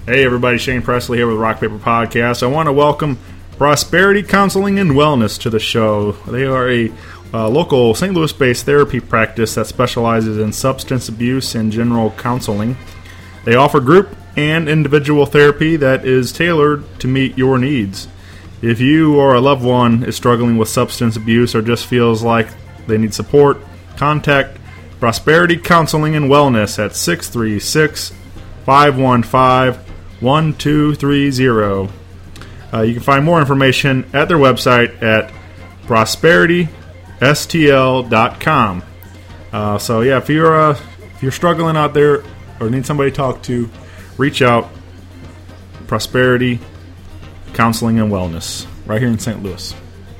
Hey everybody, Shane Presley here with Rock Paper Podcast. I want to welcome Prosperity Counseling and Wellness to the show. They are a local St. Louis-based therapy practice that specializes in substance abuse and general counseling. They offer group and individual therapy that is tailored to meet your needs. If you or a loved one is struggling with substance abuse or just feels like they need support, contact Prosperity Counseling and Wellness at 636-515-1230. You can find more information at their website at prosperitystl.com. If you're struggling out there or need somebody to talk to, reach out. Prosperity Counseling and Wellness, right here in St. Louis.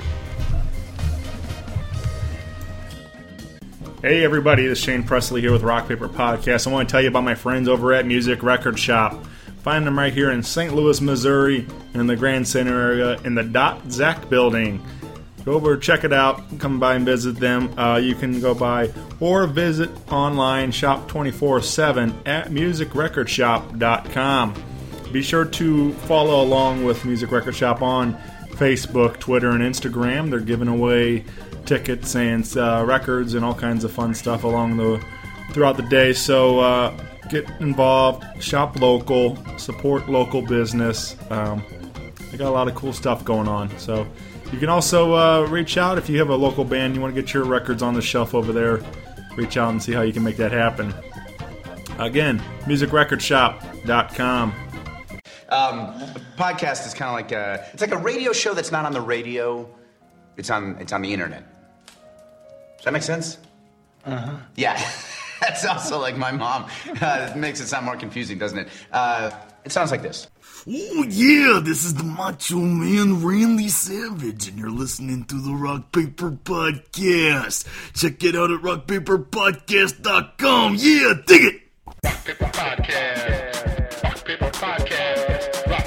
Hey everybody, this is Shane Presley here with Rock Paper Podcast. I want to tell you about my friends over at Music Record Shop. Find them right here in St. Louis, Missouri, in the Grand Center area, in the Zach building. Go over, check it out, come by and visit them. You can go by or visit online, shop 24/7 at musicrecordshop.com. Be sure to follow along with Music Record Shop on Facebook, Twitter, and Instagram. They're giving away tickets and records and all kinds of fun stuff throughout the day. So get involved, shop local, support local business. They got a lot of cool stuff going on. So you can also reach out if you have a local band, you want to get your records on the shelf over there. Reach out and see how you can make that happen. Again, musicrecordshop.com. A podcast is kind of like it's like a radio show that's not on the radio. It's on the internet. Does that make sense? Uh-huh. Yeah. That's also like my mom. It makes it sound more confusing, doesn't it? It sounds like this. Oh yeah, this is the Macho Man Randy Savage, and you're listening to the Rock Paper Podcast. Check it out at rockpaperpodcast.com. Yeah, dig it! Rock Paper Podcast. Rock Paper Podcast. Rock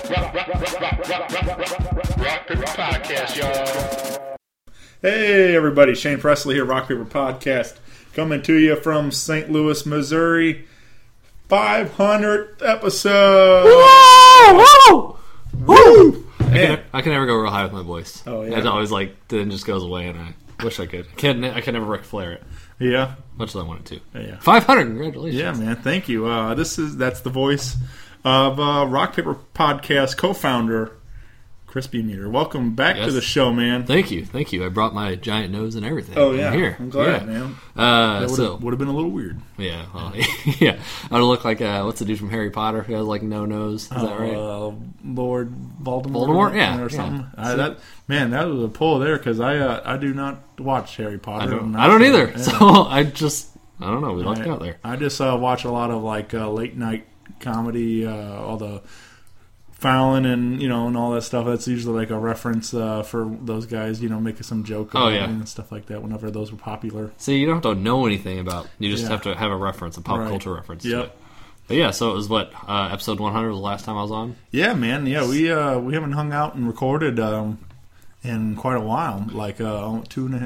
Paper Podcast, y'all. Hey everybody, Shane Presley here, Rock Paper Podcast, coming to you from St. Louis, Missouri. 500th episode. Woo! Woo! Man. I can never go real high with my voice. Oh yeah. It always then just goes away, and I wish I could. I can never Ric Flair it. Yeah. Much as I wanted to. Yeah. 500. Congratulations. Yeah, man. Thank you. That's the voice of Rock Paper Podcast co-founder Chris B. Meter. Welcome back to the show, man. Thank you. I brought my giant nose and everything. Oh yeah, I'm here. I'm glad, man. That would have been a little weird. Yeah, well, yeah. I would look like what's the dude from Harry Potter who has like no nose? Is that right? Lord Voldemort. Voldemort, yeah, or something. Yeah. That was a pull there because I do not watch Harry Potter. I don't either. Yeah. So I don't know. We lucked out there. I just watch a lot of like late night comedy, all the Fallon and and all that stuff. That's usually like a reference for those guys, making some joke about it and stuff like that whenever those were popular. See, you don't have to know anything about. You just have to have a reference, a pop culture reference. Yep. But yeah, so it was episode 100 was the last time I was on. Yeah, man. Yeah, we haven't hung out and recorded in quite a while, like 2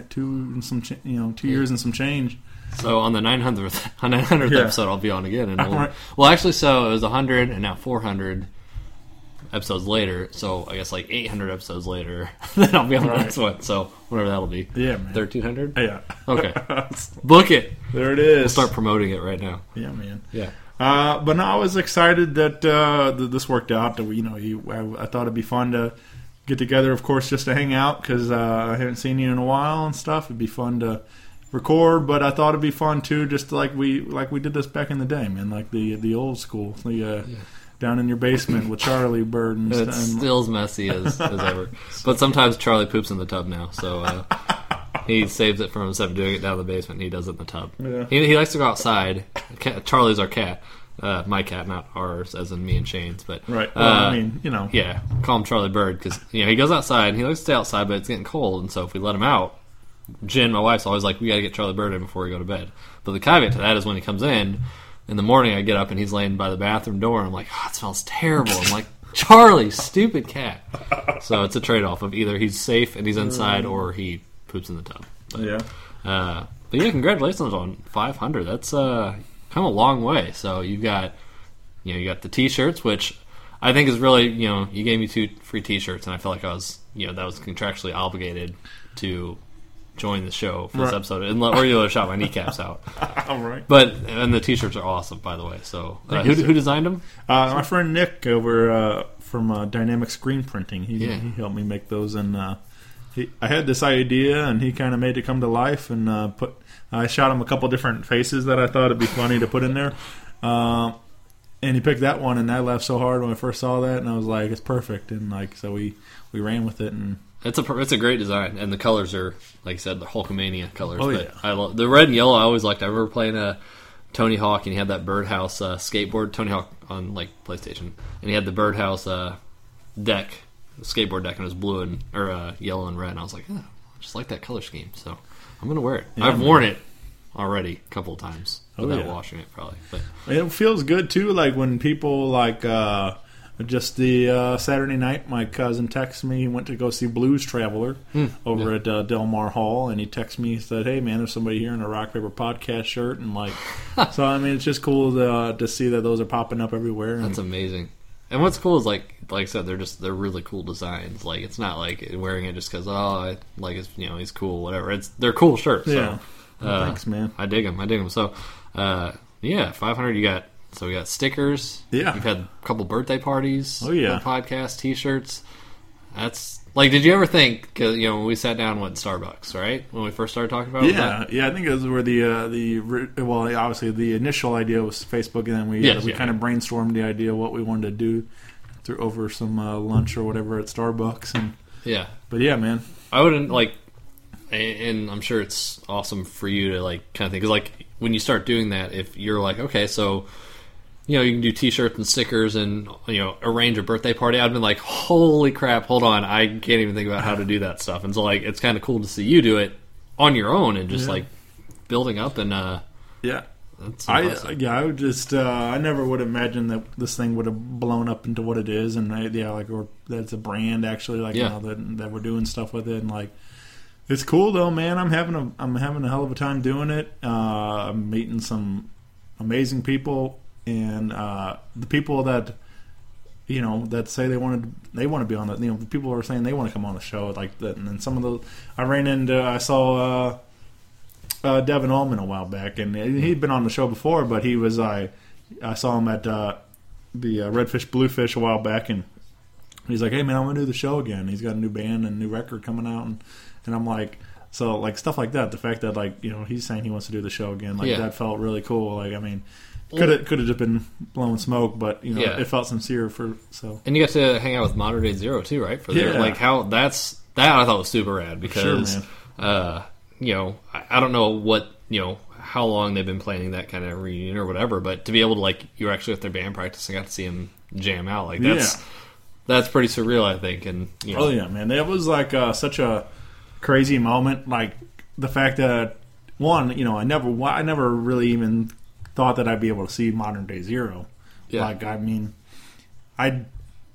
years and some change. So on the 900th episode, I'll be on again. And well, actually, so it was 100 and now 400. Episodes later, so I guess like 800 episodes later, then I'll be on the next one. So whatever that'll be. Yeah, man. 1300? Yeah. Okay. Book it. There it is. We'll start promoting it right now. Yeah, man. Yeah. But no, I was excited that this worked out. That I thought it'd be fun to get together, of course, just to hang out because I haven't seen you in a while and stuff. It'd be fun to record, but I thought it'd be fun too, just like we did this back in the day, man, like the old school. Down in your basement with Charlie Bird and stuff. It's still as messy as ever. But sometimes Charlie poops in the tub now, so he saves it from himself doing it down in the basement. And he does it in the tub. Yeah. He likes to go outside. Charlie's our cat. My cat, not ours, as in me and Shane's. But right. Well, Yeah, call him Charlie Bird because he goes outside. And he likes to stay outside, but it's getting cold. And so if we let him out, Jen, my wife's always like, we got to get Charlie Bird in before we go to bed. But the caveat to that is when he comes in the morning, I get up and he's laying by the bathroom door. And I'm like, it smells terrible. I'm like, Charlie, stupid cat. So it's a trade-off of either he's safe and he's inside or he poops in the tub. But, but yeah, congratulations on 500. That's come a long way. So you've got, the T-shirts, which I think it's really, you gave me 2 free T-shirts, and I felt like I was, that was contractually obligated to join the show for this episode, or you would have shot my kneecaps out. All right. And the T-shirts are awesome, by the way. So, who designed them? My friend Nick over from Dynamic Screen Printing. He helped me make those, and I had this idea, and he kind of made it come to life, and I shot him a couple different faces that I thought it'd be funny to put in there. And he picked that one, and I laughed so hard when I first saw that, and I was like, it's perfect. And so we ran with it, and it's a great design, and the colors are, like I said, the Hulkamania colors. Oh, but yeah. I love the red and yellow. I always liked. I remember playing a Tony Hawk, and he had that Birdhouse skateboard. Tony Hawk on PlayStation, and he had the Birdhouse deck, skateboard deck, and it was blue and yellow and red. And I was like, I just like that color scheme, so I'm gonna wear it. Yeah, I've worn it already a couple of times without yeah. washing it, probably. But it feels good too. Like when people just the Saturday night, my cousin texted me. He went to go see Blues Traveler over at Del Mar Hall, and he texted me. He said, "Hey man, there's somebody here in a Rock Paper Podcast shirt," and so I mean, it's just cool to see that those are popping up everywhere. That's amazing. And what's cool is like I said, they're really cool designs. Like it's not like wearing it just because he's cool, whatever. They're cool shirts. Yeah. So, Thanks, man. I dig them. So, 500. We got stickers. Yeah. You've had a couple birthday parties. Oh, yeah. Podcast, T-shirts. That's did you ever think? Cause, when we sat down at Starbucks, right? When we first started talking about it. Yeah. I think it was where obviously the initial idea was Facebook, and then we kind of brainstormed the idea of what we wanted to do over some lunch or whatever at Starbucks, and But yeah, man, I wouldn't and I'm sure it's awesome for you to kind of think, because when you start doing that, if you're like, okay, so you can do T-shirts and stickers and arrange a birthday party, I'd been like, holy crap, hold on, I can't even think about how to do that stuff. And so it's kind of cool to see you do it on your own and just building up and that's impressive. I would just I never would have imagined that this thing would have blown up into what it is, and or that's a brand actually that we're doing stuff with it, and it's cool though, man. I'm having a hell of a time doing it. I'm meeting some amazing people, and the people that that say they want to be on the people are saying they want to come on the show like that. And then some of the I saw Devin Allman a while back, and he'd been on the show before, but he was I saw him at the Redfish Bluefish a while back, and he's like, hey man, I want to do the show again. He's got a new band and a new record coming out, and I'm like, so stuff like that. The fact that he's saying he wants to do the show again, that felt really cool. I mean, could have just been blowing smoke, but it felt sincere so. And you got to hang out with Modern Day Zero too, right? For their, how that I thought was super rad, because sure, man. I don't know what how long they've been planning that kind of reunion or whatever, but to be able to you were actually at their band practice and got to see them jam out, that's pretty surreal, I think. And oh yeah, man, it was such a crazy moment. The fact that I never really even thought that I'd be able to see Modern Day Zero. Yeah. I mean, I don't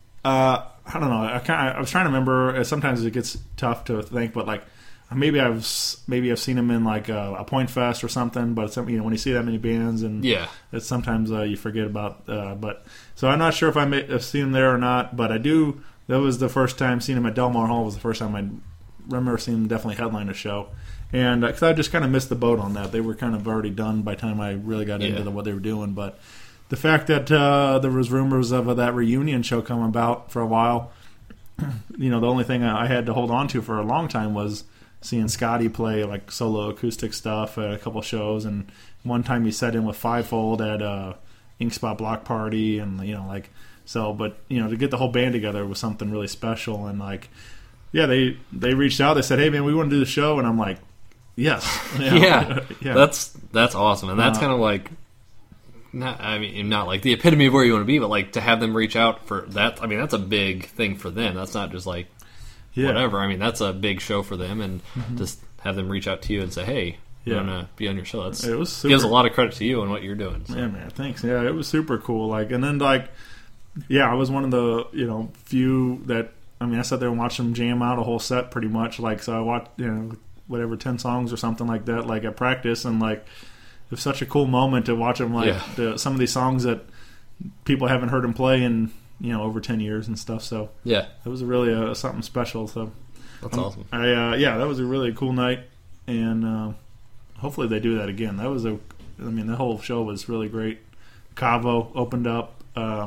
know. I was trying to remember. Sometimes it gets tough to think, but maybe I've seen him in a Point Fest or something. But when you see that many bands, and it's sometimes you forget about. But so I'm not sure if I may have seen him there or not. But I do. That was the first time seeing him at Del Mar Hall. Was the first time I remember seeing him definitely headline a show. And because I just kind of missed the boat on that. They were kind of already done by the time I really got into what they were doing. But the fact that there was rumors of that reunion show come about for a while, the only thing I had to hold on to for a long time was seeing Scotty play solo acoustic stuff at a couple shows. And one time he sat in with Fivefold at Ink Spot Block Party, and but to get the whole band together was something really special. And they reached out. They said, hey man, we want to do the show, and I'm like, yes. Yeah. That's awesome. And that's kind of not the epitome of where you want to be, but to have them reach out for that. I mean, that's a big thing for them. That's not just whatever. I mean, that's a big show for them, and just have them reach out to you and say, hey, I want to be on your show. It gives a lot of credit to you and what you're doing. So. Yeah, man, thanks. Yeah, it was super cool. And then I was one of the few that, I sat there and watched them jam out a whole set pretty much. So I watched 10 songs or something like that, at practice, and it was such a cool moment to watch them some of these songs that people haven't heard him play in over 10 years and stuff. So Yeah, it was really something special. So that's awesome. that was a really cool night, and hopefully they do that again. That was the whole show was really great. Cavo opened up.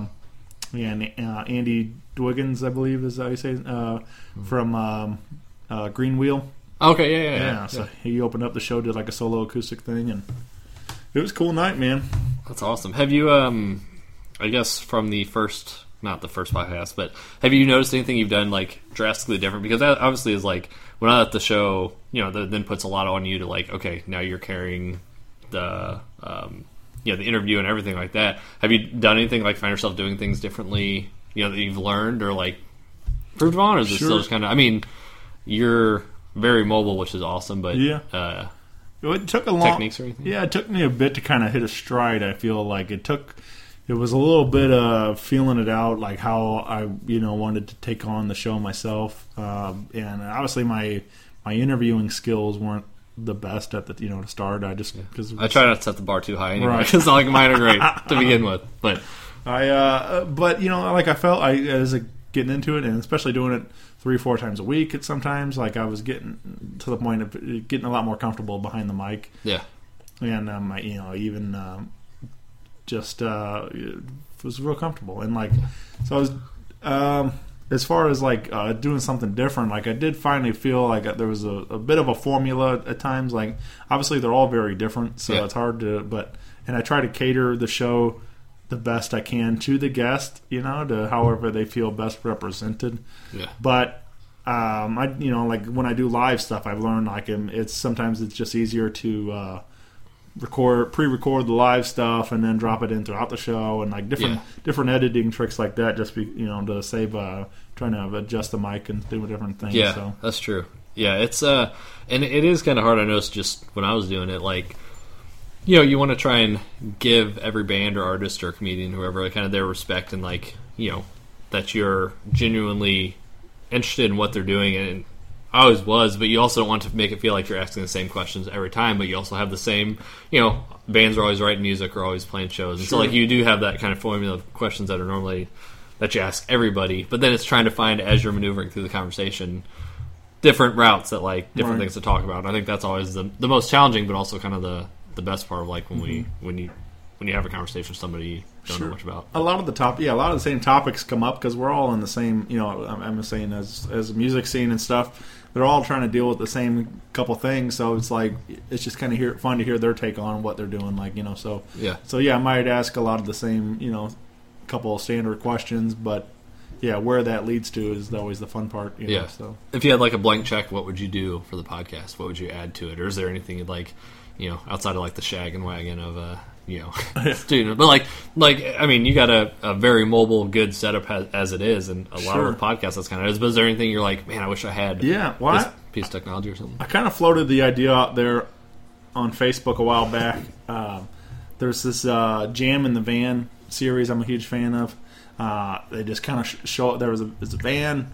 Andy Dwiggins, I believe is how you say, from Green Wheel. Okay, yeah. So he opened up the show, did like a solo acoustic thing, and it was a cool night, man. That's awesome. Have you, I guess from the first, not the first podcast, but have you noticed anything you've done like drastically different? Because that obviously is like, when I let the show, that then puts a lot on you to like, okay, now you're carrying the, the interview and everything like that. Have you done anything like find yourself doing things differently, that you've learned or like improved on, or is it still just kind of, you're very mobile, which is awesome, but it took a long techniques or anything? Yeah, it took me a bit to kind of hit a stride. I feel like it was a little bit of feeling it out, like how I wanted to take on the show myself, and obviously my interviewing skills weren't the best at the to start. I try not to set the bar too high anyway, because like mine are great to begin with. But I felt as getting into it, and especially doing it 3-4 times a week. Sometimes like I was getting to the point of getting a lot more comfortable behind the mic. Yeah, and was real comfortable, and like so I was. As far as like doing something different, like I did finally feel like there was a bit of a formula at times. Like obviously they're all very different, so it's hard to. And I try to cater the show the best I can to the guest, to however they feel best represented. Yeah. But like when I do live stuff, I've learned like sometimes it's just easier to pre-record the live stuff and then drop it in throughout the show, and like different editing tricks like that, just to save trying to adjust the mic and do different things. Yeah, so. That's true. Yeah, it's and it is kind of hard. I noticed just when I was doing it, like you want to try and give every band or artist or comedian, whoever, kind of their respect, and like that you're genuinely interested in what they're doing, and I always was, but you also don't want to make it feel like you're asking the same questions every time, but you also have the same, bands are always writing music or always playing shows. And so like you do have that kind of formula of questions that are normally that you ask everybody, but then it's trying to find, as you're maneuvering through the conversation, different routes that like different things to talk about. And I think that's always the most challenging, but also kind of the best part of like when you have a conversation with somebody you don't know much about. A lot of the same topics come up because we're all in the same, I'm saying as a music scene and stuff, they're all trying to deal with the same couple things. So it's like, it's just kind of fun to hear their take on what they're doing. Like, so I might ask a lot of the same, couple of standard questions, but where that leads to is always the fun part. So if you had like a blank check, what would you do for the podcast? What would you add to it? Or is there anything you'd like, outside of like the shag and wagon of student, but like I mean, you got a very mobile, good setup as it is, and a lot of podcasts that's kind of is. But is there anything you're like, man, I wish I had this piece of technology or something? I kind of floated the idea out there on Facebook a while back. There's this Jam in the Van series I'm a huge fan of. They just kind of show there's a van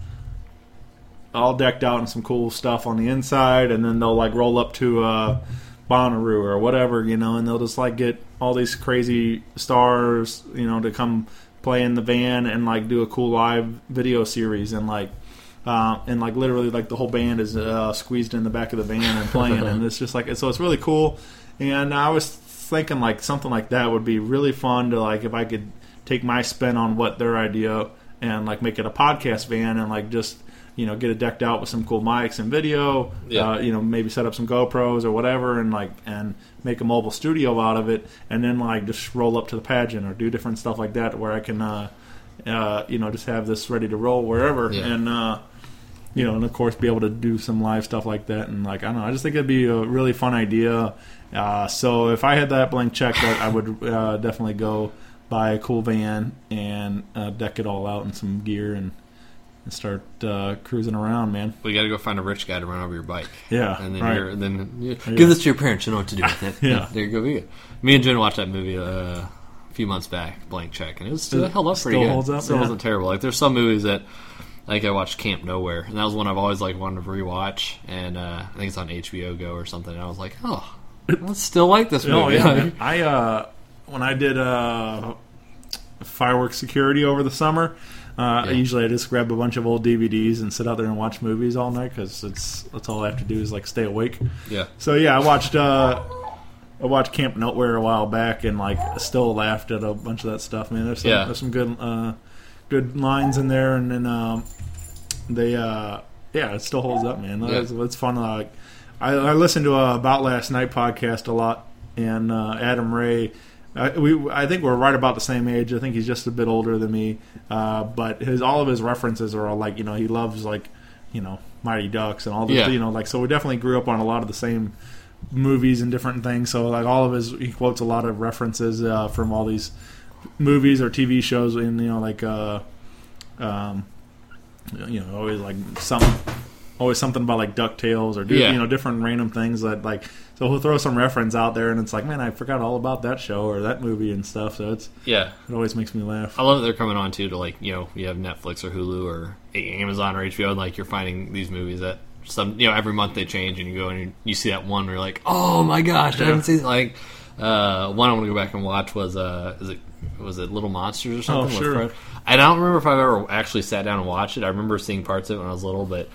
all decked out in some cool stuff on the inside, and then they'll like roll up to Bonnaroo or whatever, and they'll just like get all these crazy stars, to come play in the van and like do a cool live video series, and like literally like the whole band is squeezed in the back of the van and playing, and it's just like, so it's really cool. And I was thinking like something like that would be really fun to like, if I could take my spin on what their idea and like make it a podcast van and like just get it decked out with some cool mics and video, maybe set up some GoPros or whatever, and make a mobile studio out of it, and then like just roll up to the pageant or do different stuff like that where I can, just have this ready to roll wherever, and and of course be able to do some live stuff like that, and like I don't know, I just think it'd be a really fun idea. So if I had that blank check, I would definitely go buy a cool van and deck it all out in some gear and start cruising around, man. Well, you got to go find a rich guy to run over your bike. Yeah, and then give this to your parents. You know what to do with it. There you go. Me and Jen watched that movie a few months back, Blank Check, and it was still held up pretty good. Holds up, still wasn't terrible. Like there's some movies that, like I watched Camp Nowhere, and that was one I've always like wanted to rewatch, and I think it's on HBO Go or something. And I was like, I still like this movie. I when I did fireworks security over the summer. Usually I just grab a bunch of old DVDs and sit out there and watch movies all night because that's all I have to do is like stay awake. Yeah. So yeah, I watched Camp Nowhere a while back and like still laughed at a bunch of that stuff. Man, there's some good lines in there, and then it still holds up, man. It's fun. I listen to a About Last Night podcast a lot, and Adam Ray. I think we're right about the same age. I think he's just a bit older than me, but all of his references are all like, he loves like, Mighty Ducks and all this, so we definitely grew up on a lot of the same movies and different things. So like he quotes a lot of references from all these movies or TV shows, and always something about like DuckTales or different random things that like. So he'll throw some reference out there, and it's like, man, I forgot all about that show or that movie and stuff. So it always makes me laugh. I love that they're coming on too to like you have Netflix or Hulu or Amazon or HBO, and like you're finding these movies that every month they change, and you go and you see that one where you're like, oh my gosh, I haven't seen like one I want to go back and watch was was it Little Monsters or something? Oh, sure. I don't remember if I've ever actually sat down and watched it. I remember seeing parts of it when I was little, but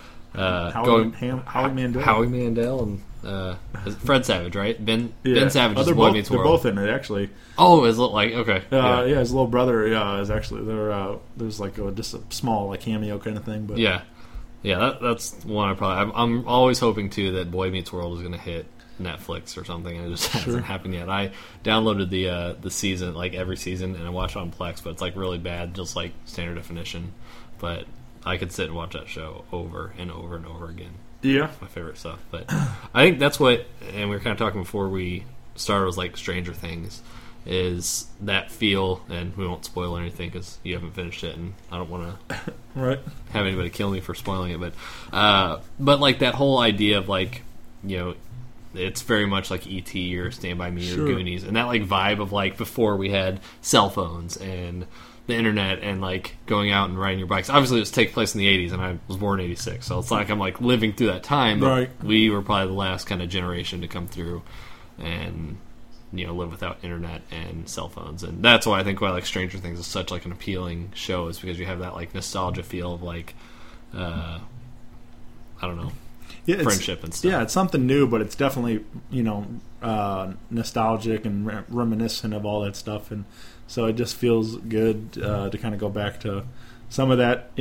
Howie Mandel and Fred Savage, right? Ben Savage is Boy Meets World. They're both in it, actually. Oh, is it like okay? His little brother, is actually there. There's like just a small like cameo kind of thing, but that's one I'm always hoping too that Boy Meets World is going to hit Netflix or something, and it just hasn't happened yet. I downloaded the season, like every season, and I watched it on Plex, but it's like really bad, just like standard definition. But I could sit and watch that show over and over and over again. Yeah. It's my favorite stuff. But I think that's what, and we were kind of talking before we started, was like Stranger Things, is that feel, and we won't spoil anything because you haven't finished it, and I don't want to have anybody kill me for spoiling it, but like that whole idea of like, it's very much like E.T. or Stand By Me or Goonies, and that like vibe of like before we had cell phones and the internet and like going out and riding your bikes. Obviously this takes place in the 80s, and I was born in 86, so it's like I'm like living through that time, but we were probably the last kind of generation to come through and live without internet and cell phones. And that's why I think why like Stranger Things is such like an appealing show, is because you have that like nostalgia feel of like I don't know, friendship and stuff. Yeah, it's something new, but it's definitely nostalgic and reminiscent of all that stuff, and so it just feels good to kind of go back to some of that.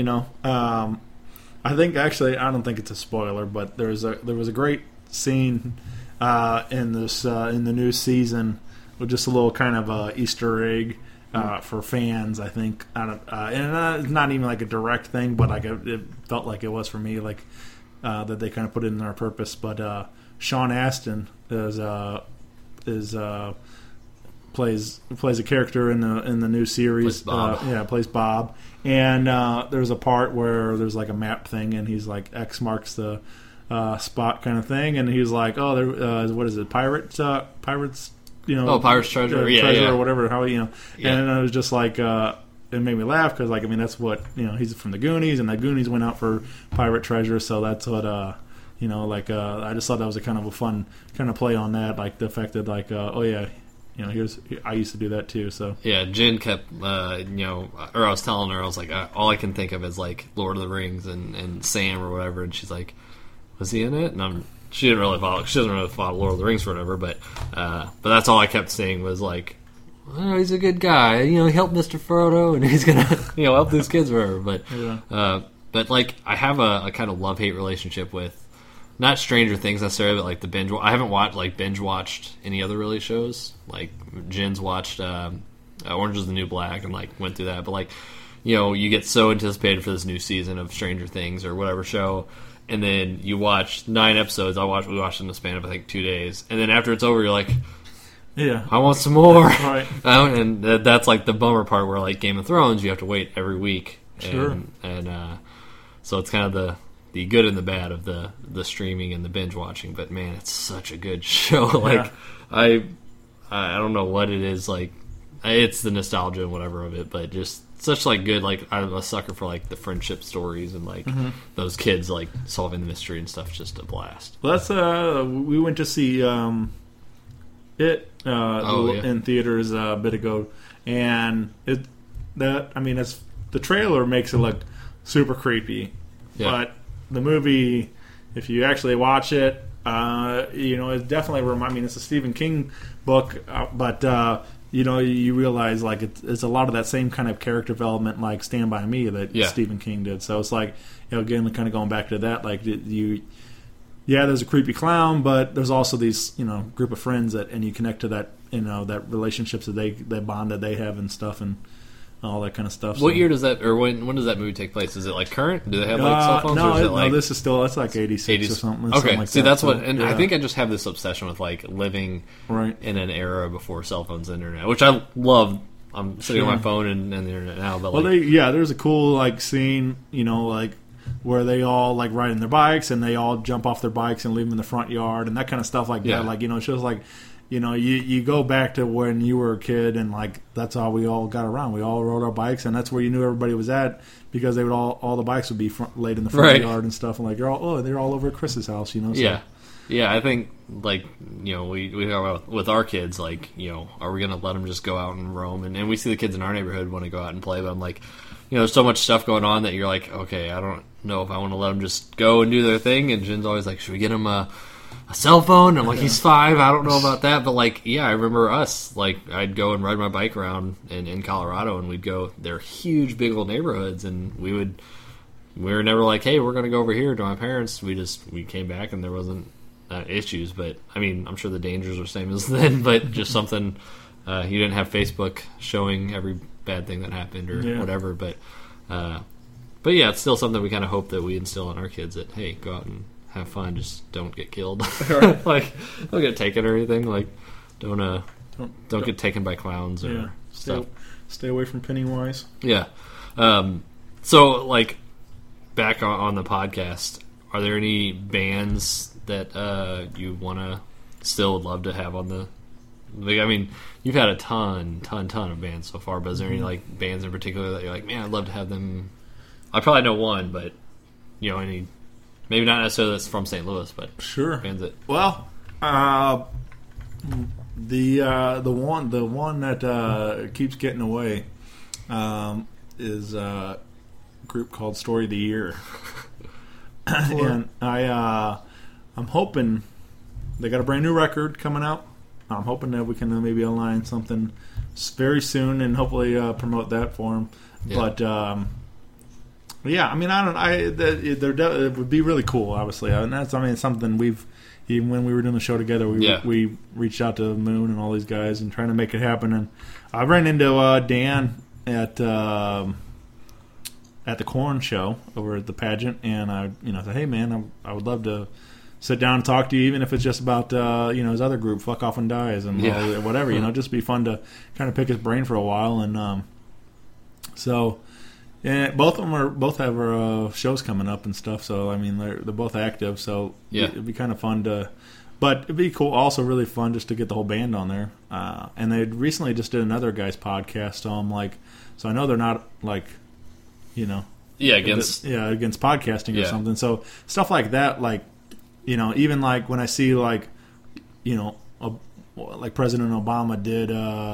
I think actually, I don't think it's a spoiler, but there was a great scene in the new season with just a little kind of Easter egg for fans. I think, and it's not even like a direct thing, but like it felt like it was for me, like that they kind of put it in their purpose. But Sean Astin plays a character in the new series. Plays Bob. And there's a part where there's like a map thing, and he's like X marks the spot kind of thing, and he's like, oh, there, what is it, pirates? Pirates treasure, or whatever. And it was just like it made me laugh because like that's what he's from the Goonies, and the Goonies went out for pirate treasure, so that's what I just thought that was a kind of a fun kind of play on that, like the fact that like I used to do that too. So yeah, Jen kept or I was telling her, I was like, all I can think of is like Lord of the Rings and Sam or whatever, and she's like, was he in it? And she doesn't really follow Lord of the Rings or whatever, but that's all I kept saying was like, oh, he's a good guy, he helped Mr. Frodo, and he's gonna help these kids or whatever. But like I have a kind of love-hate relationship with not Stranger Things necessarily, but like the binge. I haven't binge watched any other really shows. Like Jen's watched Orange Is the New Black and like went through that, but like you get so anticipated for this new season of Stranger Things or whatever show, and then you watch 9 episodes. We watched in the span of I think 2 days, and then after it's over, you're like, yeah, I want some more. Right. And that's like the bummer part where like Game of Thrones, you have to wait every week. Sure. And so it's kind of the good and the bad of the streaming and the binge watching. But man, it's such a good show. Like I don't know what it is. Like it's the nostalgia and whatever of it, but just such like good. Like I'm a sucker for like the friendship stories and like those kids like solving the mystery and stuff. Just a blast. Well, that's we went to see it in theaters a bit ago, and it's the trailer makes it look super creepy, but the movie, if you actually watch it, it definitely it's a Stephen King book, but you realize like it's a lot of that same kind of character development like Stand By Me that Stephen King did. So it's like, again, kind of going back to that, like there's a creepy clown, but there's also these group of friends and you connect to that that relationships that bond that they have and stuff and all that kind of stuff. What year does that, or when does that movie take place? Is it like current? Do they have like cell phones? No, this is still, it's like 86 or something. Okay, like see, that's what, and yeah. I think I just have this obsession with like living right in an era before cell phones and internet, which I love. I'm sitting on my phone and the internet now, but there's a cool like scene, like where they all like riding their bikes and they all jump off their bikes and leave them in the front yard and that kind of stuff like that. Like it shows like. You go back to when you were a kid and like that's how we all got around. We all rode our bikes and that's where you knew everybody was at because they would all the bikes would be laid in the front yard and stuff and like they're all over at Chris's house. So. Yeah. I think like we talk about with our kids like are we gonna let them just go out and roam and we see the kids in our neighborhood want to go out and play, but I'm like there's so much stuff going on that you're like okay, I don't know if I want to let them just go and do their thing. And Jen's always like, should we get them a cell phone? I'm like, he's 5. I don't know about that, but like, I remember us. Like, I'd go and ride my bike around in Colorado, and we'd go. They're huge, big old neighborhoods, and we were never like, hey, we're going to go over here to my parents. We came back, and there wasn't issues. But I mean, I'm sure the dangers are the same as then. But just something you didn't have Facebook showing every bad thing that happened or whatever. But yeah, it's still something we kind of hope that we instill in our kids that hey, go out and have fun, just don't get killed. Like, don't get taken or anything. Like, don't get taken by clowns or stuff. Stay away from Pennywise. Yeah. So, like, back on the podcast, are there any bands that you want to still love to have on the? Like, I mean, you've had a ton of bands so far, but is there any like bands in particular that you're like, man, I'd love to have them? I probably know one, but any. Maybe not necessarily that's from St. Louis, but sure. Bands that. Well, the one that keeps getting away is a group called Story of the Year, and I'm hoping they got a brand new record coming out. I'm hoping that we can maybe align something very soon and hopefully promote that for them. Yeah. But. Yeah, I mean, it would be really cool, obviously. And that's, something even when we were doing the show together, we reached out to Moon and all these guys and trying to make it happen. And I ran into Dan at the Corn show over at the pageant, and I said, hey man, I would love to sit down and talk to you, even if it's just about his other group, Fuck Off and Dies, and whatever. Just be fun to kind of pick his brain for a while, and so. Yeah, both have shows coming up and stuff. So I mean, they're both active. So it'd be kind of fun but it'd be cool. Also, really fun just to get the whole band on there. And they recently just did another guy's podcast. So I know they're not like, against podcasting or something. So stuff like that, like even like when I see like President Obama did.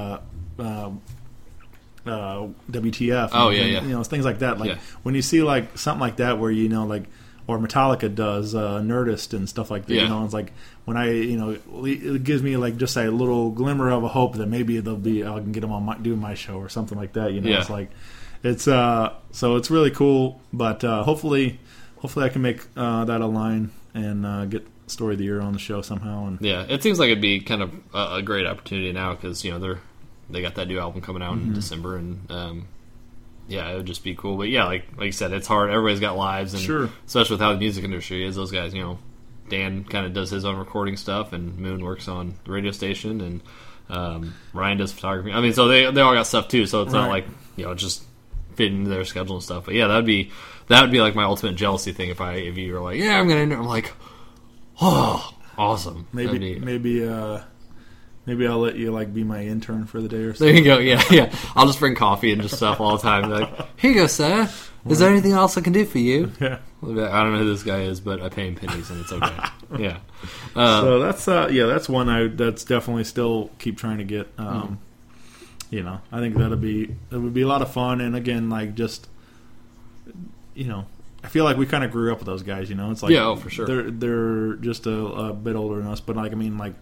WTF. Oh yeah. Things like that. Like when you see like something like that, where or Metallica does Nerdist and stuff like that. Yeah. It's like when it gives me like just a little glimmer of a hope that maybe I can get them on doing my show or something like that. It's like so it's really cool. But hopefully I can make that align and get Story of the Year on the show somehow. And it seems like it'd be kind of a great opportunity now because they got that new album coming out in December, and it would just be cool. But like you said, it's hard. Everybody's got lives, and especially with how the music industry is, those guys, Dan kind of does his own recording stuff, and Moon works on the radio station, and Ryan does photography. I mean, so they all got stuff too. So it's not like just fitting into their schedule and stuff. But that would be like my ultimate jealousy thing if you were like, I'm gonna enter. I'm like, oh, awesome. Maybe I'll let you be my intern for the day or something. There you go. Yeah. I'll just bring coffee and just stuff all the time. Like, here you go, sir. Is there anything else I can do for you? Yeah. I don't know who this guy is, but I pay him pennies and it's okay. Yeah. So that's one that's definitely still keep trying to get. I think it would be a lot of fun. And again, like just, I feel like we kind of grew up with those guys. It's like for sure. They're just a bit older than us, but like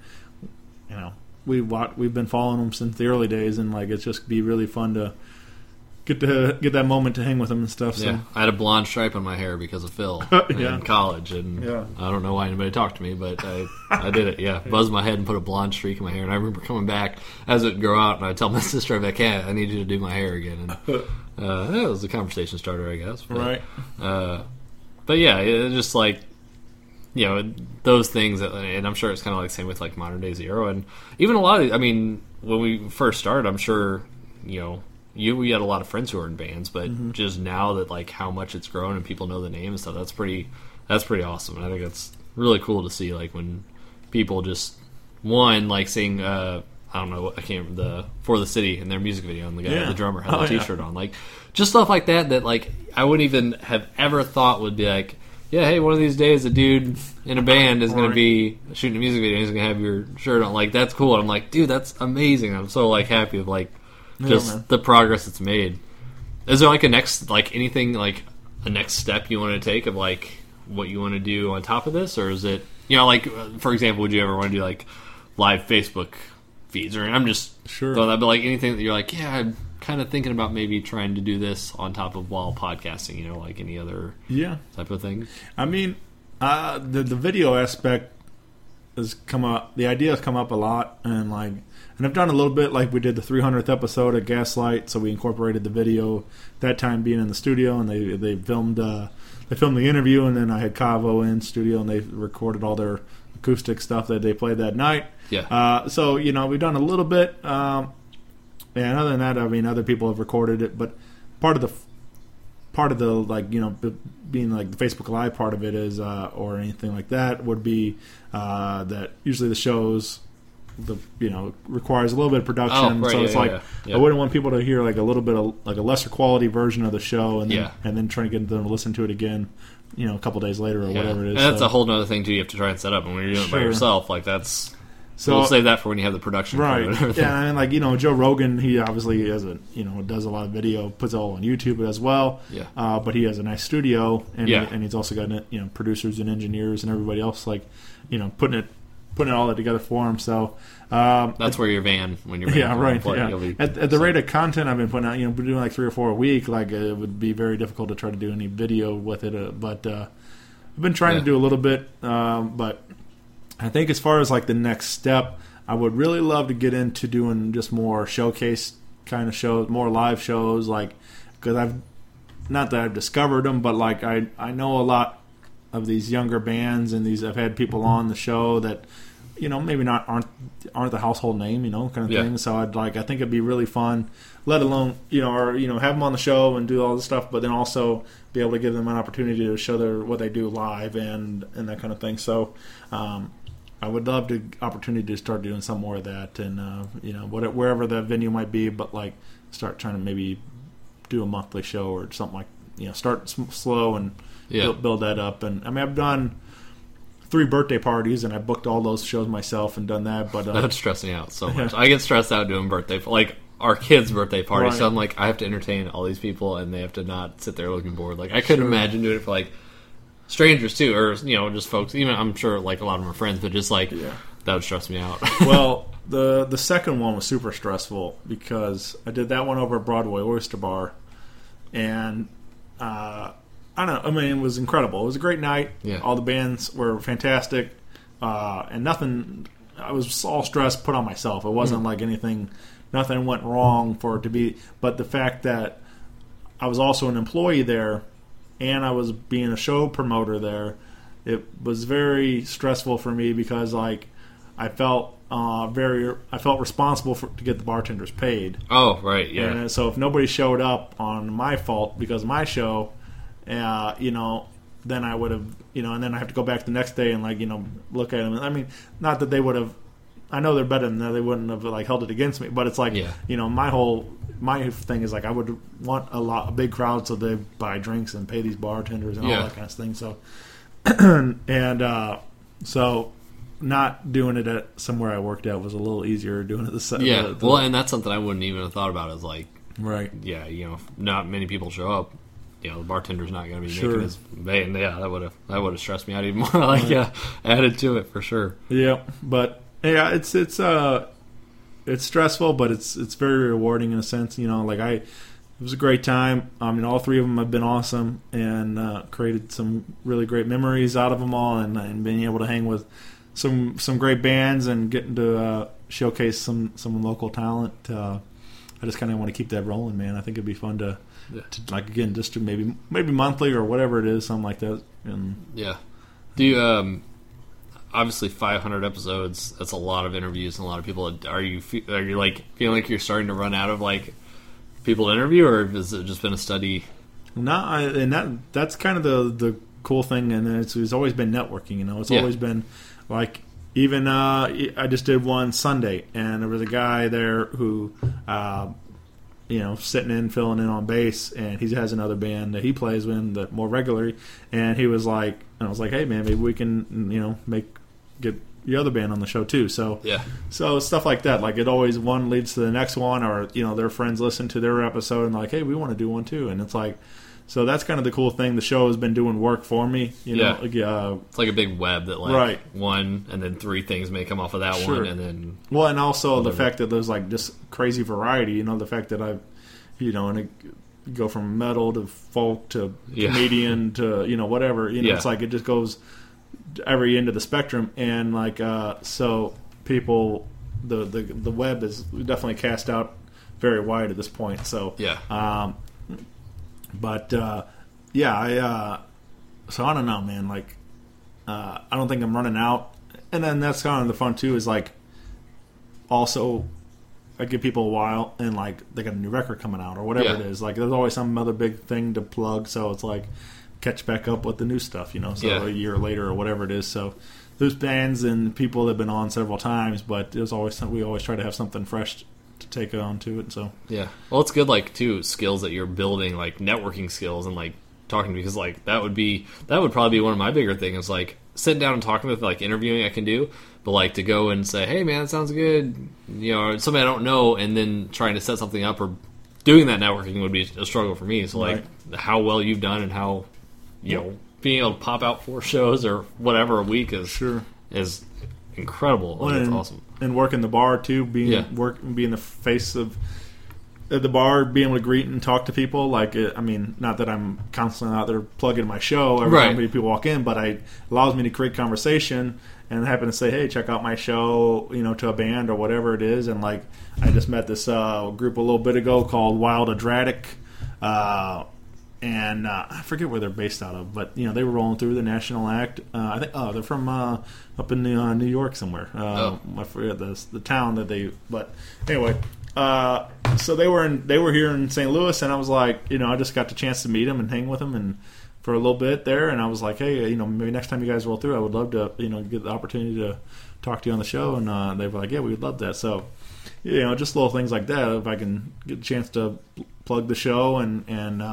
we've been following them since the early days, and like it's just be really fun to get that moment to hang with them and stuff. So. Yeah, I had a blonde stripe on my hair because of Phil in college, and I don't know why anybody talked to me, but I did it. Yeah, buzzed my head and put a blonde streak in my hair, and I remember coming back as it would grow out, and I'd tell my sister, "I can't. I need you to do my hair again." And that was a conversation starter, I guess. But, right. But yeah, it's just like those things, and I'm sure it's kind of like the same with like Modern Day Zero, and even a lot of. I mean, when we first started, I'm sure we had a lot of friends who were in bands, but just now that like how much it's grown and people know the name and stuff, that's pretty awesome. And I think that's really cool to see, like when people just like seeing I don't know, I can't remember the For the City in their music video, and the drummer had the T-shirt on, like just stuff like that like I wouldn't even have ever thought would be like, yeah, hey, one of these days a dude in a band is going to be shooting a music video and he's going to have your shirt on. Like that's cool. And I'm like, dude, that's amazing. I'm so like happy of like the progress it's made. Is there like a next, like anything, like a next step you want to take of like what you want to do on top of this, or is it like for example, would you ever want to do like live Facebook feeds, or I'm just throwing that, but like anything that you're like, yeah, I'm kind of thinking about maybe trying to do this on top of while podcasting, like any other type of thing. I mean, the video aspect has come up. The idea has come up a lot, and I've done a little bit. Like we did the 300th episode of Gaslight, so we incorporated the video. That time being in the studio, and they filmed the interview, and then I had Cavo in studio, and they recorded all their acoustic stuff that they played that night. Yeah. So we've done a little bit. And other than that, I mean, other people have recorded it, but part of the like being like the Facebook Live part of it is or anything like that would be that usually the shows requires a little bit of production, so it's I wouldn't want people to hear like a little bit of like a lesser quality version of the show, and then trying to get them to listen to it again, a couple days later or whatever it is. And that's a whole other thing too. You have to try and set up, and when you're doing it by yourself, like that's. So we'll save that for when you have the production. Right. Yeah, and like Joe Rogan, he obviously has does a lot of video, puts it all on YouTube as well. Yeah. But he has a nice studio, and he's also got producers and engineers and everybody else putting all that together for him. So that's where your van when you're at the rate of content I've been putting out, we're doing like 3 or 4 a week. Like it would be very difficult to try to do any video with it. But I've been trying to do a little bit, but. I think as far as like the next step, I would really love to get into doing just more showcase kind of shows, more live shows, like because I've discovered them, but like I know a lot of these younger bands, and I've had people on the show that maybe aren't the household name, kind of thing. So I think it'd be really fun, let alone or have them on the show and do all this stuff, but then also be able to give them an opportunity to show what they do live and that kind of thing. So. I would love the opportunity to start doing some more of that, and wherever the venue might be, but like start trying to maybe do a monthly show or something like start slow and build that up. And I mean, I've done 3 birthday parties, and I booked all those shows myself and done that. But that's stressing out so much. I get stressed out doing birthday like our kids' birthday party. Right. So I'm like, I have to entertain all these people, and they have to not sit there looking bored. Like I couldn't imagine doing it for like. Strangers too, or just folks. Even I'm sure like a lot of them are friends, but just like that would stress me out. Well, the second one was super stressful because I did that one over at Broadway Oyster Bar, and I don't know. I mean, it was incredible. It was a great night. Yeah. All the bands were fantastic, and nothing. I was all stress put on myself. It wasn't like anything. Nothing went wrong for it to be. But the fact that I was also an employee there. And I was being a show promoter there. It was very stressful for me because, like, I felt responsible to get the bartenders paid. Oh, right, yeah. And so if nobody showed up on my fault because of my show, then I would have, and then I have to go back the next day and look at them. I mean, not that they would have. I know they're better than that. They wouldn't have held it against me. But it's like, my thing is like I would want a big crowd so they buy drinks and pay these bartenders and all that kind of thing. So, so not doing it at somewhere I worked at was a little easier. Doing it the well, and that's something I wouldn't even have thought about. Is like, right. Yeah, not many people show up. The bartender's not going to be Sure. making his. Man, yeah, that would have stressed me out even more. Like, added to it for sure. Yeah, but yeah, it's stressful, but it's very rewarding in a sense. It was a great time. I mean, all three of them have been awesome, and created some really great memories out of them all, and being able to hang with some great bands and getting to showcase some local talent. I just kind of want to keep that rolling, man. I think it'd be fun to like, again, just to maybe monthly or whatever it is, something like that. And yeah, do you obviously 500 episodes? That's a lot of interviews and a lot of people. Are you like feeling like you're starting to run out of like people to interview, or has it just been a steady? No, and that's kind of the cool thing, and it's always been networking. It's always been like, even I just did one Sunday, and there was a guy there who sitting in, filling in on bass, and he has another band that he plays in that more regularly, and he was like, and I was like, hey man, maybe we can get your other band on the show too. So so stuff like that, like it always one leads to the next one, or their friends listen to their episode and like, hey, we want to do one too, and it's like, so that's kind of the cool thing. The show has been doing work for me, it's like a big web that like right. one and then three things may come off of that Sure. one, and then and also the fact that there's like just crazy variety. The fact that I've and it go from metal to folk to comedian to whatever. It's like it just goes every end of the spectrum, and like so people the web is definitely cast out very wide at this point. So so I don't know, man. Like I don't think I'm running out, and then that's kind of the fun too. Is like also I give people a while, and like they got a new record coming out or whatever it is. Like there's always some other big thing to plug, so it's like catch back up with the new stuff, So a year later or whatever it is. So there's bands and people that have been on several times, but there's always we always try to have something fresh to take on to it. So well, it's good, like too, skills that you're building, like networking skills and like talking, because like that would probably be one of my bigger things, like sitting down and talking with, like interviewing I can do, but like to go and say, hey man, that sounds good, somebody I don't know, and then trying to set something up or doing that networking would be a struggle for me. So like how well you've done and how being able to pop out 4 shows or whatever a week is incredible. Like, it's awesome. And working the bar too, being the face of the bar, being able to greet and talk to people. Like, I mean, not that I'm constantly out there plugging my show every time people walk in, but it allows me to create conversation and happen to say, hey, check out my show, to a band or whatever it is. And like, I just met this group a little bit ago called Wild Adratic, and I forget where they're based out of, but they were rolling through the National Act. I think they're from up in New York somewhere. I forget the town that they. But anyway, so they were here in St. Louis, and I was like, I just got the chance to meet them and hang with them and for a little bit there, and I was like, hey, maybe next time you guys roll through, I would love to get the opportunity to talk to you on the show, and they were like, yeah, we would love that. So just little things like that. If I can get a chance to plug the show and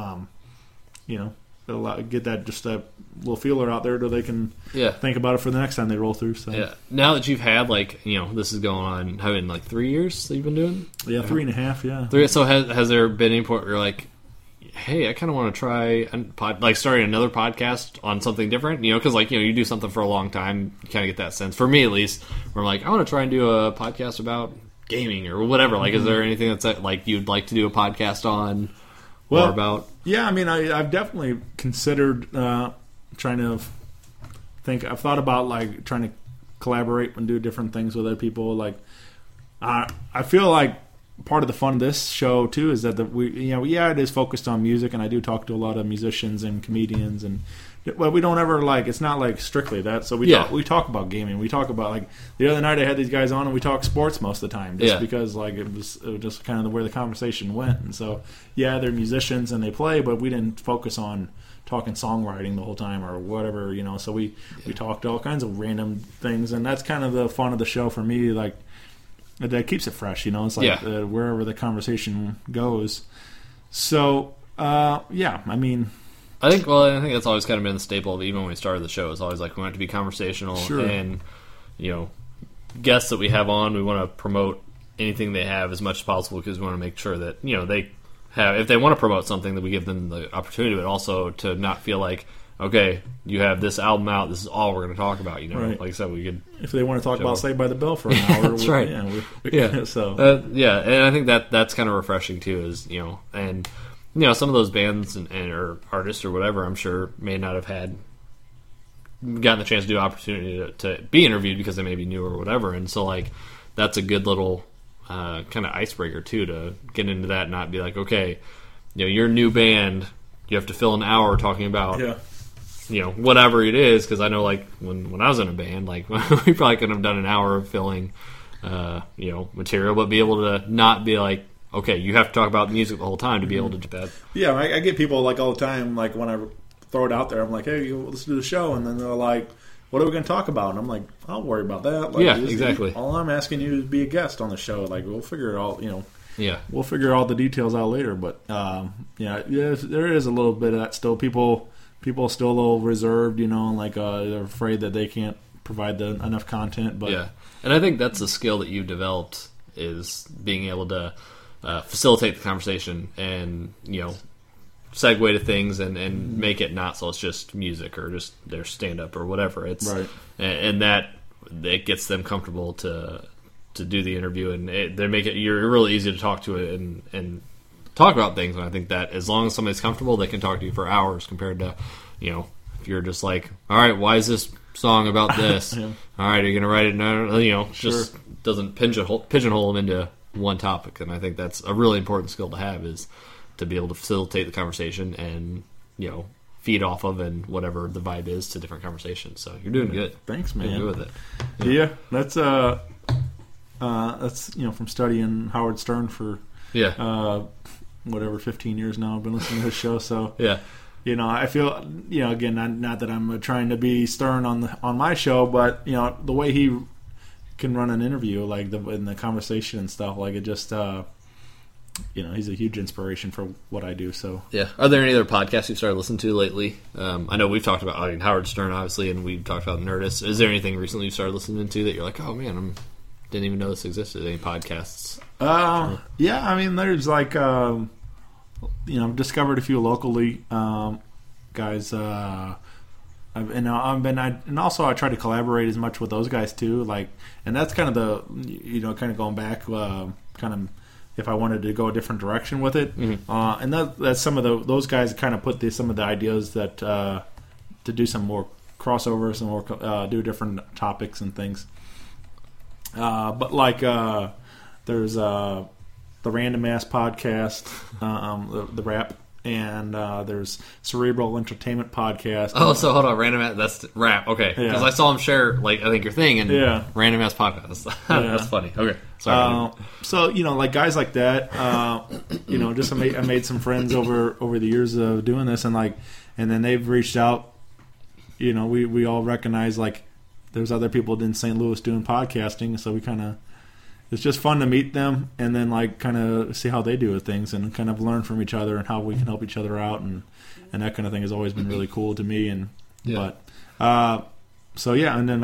get that just a little feeler out there so they can think about it for the next time they roll through. So now that you've had this is going on, having like 3 years that you've been doing? 3.5. 3. So has there been any point where you're like, hey, I kind of want to try starting another podcast on something different? Because you do something for a long time, you kind of get that sense. For me, at least, where I'm like, I want to try and do a podcast about gaming or whatever. Like, is there anything that's like you'd like to do a podcast on? More about? Yeah, I mean, I've definitely considered trying to think. I've thought about like trying to collaborate and do different things with other people. Like, I feel like part of the fun of this show too is that it is focused on music, and I do talk to a lot of musicians and comedians, and we don't ever it's not like strictly that. So we talk about gaming. We talk about, like, the other night I had these guys on and we talked sports most of the time, just because like it was just kind of where the conversation went. And so they're musicians and they play, but we didn't focus on talking songwriting the whole time or whatever, So we talked all kinds of random things, and that's kind of the fun of the show for me. Like, that keeps it fresh, It's like wherever the conversation goes. So I mean, I think that's always kind of been the staple of even when we started the show. It's always like we want it to be conversational, and guests that we have on, we want to promote anything they have as much as possible because we want to make sure that they have, if they want to promote something, that we give them the opportunity, but also to not feel like, okay, you have this album out, this is all we're going to talk about. Right. Like I said, we could, if they want to talk about Saved by the Bell for an hour, that's right. Yeah. So and I think that's kind of refreshing too. Is and some of those bands and or artists or whatever, I'm sure may not have gotten the chance to do opportunity to be interviewed because they may be new or whatever, and so like that's a good little kind of icebreaker too, to get into that and not be like, okay, you're a new band, you have to fill an hour talking about whatever it is, because I know like when I was in a band, like we probably couldn't have done an hour of filling material, but be able to not be like, okay, you have to talk about music the whole time to be able to do that. Yeah, I get people like all the time, like when I throw it out there, I'm like, hey, let's do the show, and then they're like, what are we going to talk about? And I'm like, I'll worry about that. Like, exactly. All I'm asking you is be a guest on the show. Like, we'll figure it all, we'll figure all the details out later. But, there is a little bit of that still. People still a little reserved, like they're afraid that they can't provide enough content. But yeah, and I think that's a skill that you've developed, is being able to facilitate the conversation and, segue to things and make it not so it's just music or just their stand-up or whatever. It's right. And that it gets them comfortable to do the interview, and they make it, you're really easy to talk to it and talk about things. And I think that as long as somebody's comfortable, they can talk to you for hours, compared to if you're just like, all right, why is this song about this? Yeah. All right, are you gonna write it? No, Sure. just doesn't pigeonhole them into one topic. And I think that's a really important skill to have, is to be able to facilitate the conversation and feed off of and whatever the vibe is to different conversations. So you're doing good. Thanks, man. You're good with it. Yeah, that's from studying Howard Stern for whatever 15 years now. I've been listening to his show, so yeah. I feel again, not that I'm trying to be Stern on my show, but the way he can run an interview, like in the conversation and stuff, like it just he's a huge inspiration for what I do. So yeah, are there any other podcasts you've started listening to lately? I know we've talked about Howard Stern, obviously, and we've talked about Nerdist. Is there anything recently you started listening to that you're like, oh man, didn't even know this existed? Any podcasts? Yeah, I mean, there's like I've discovered a few locally guys. And also I try to collaborate as much with those guys too. Like, and that's kind of the kind of going back, kind of if I wanted to go a different direction with it. Mm-hmm. And that's some of those guys kind of put some of the ideas that to do some more crossovers, some more do different topics and things. But like there's the Random Ass podcast, the rap. And there's Cerebral Entertainment Podcast. Oh, so hold on, Random Ass, that's rap, okay. Because I saw him share, like, I think your thing, and Random Ass Podcast. That's funny. Okay, sorry. So, like guys like that, just I made some friends over the years of doing this, and then they've reached out. We all recognize, like, there's other people in St. Louis doing podcasting, so we kind of, it's just fun to meet them and then like kind of see how they do with things and kind of learn from each other and how we can help each other out and that kind of thing has always been really cool to me. And and then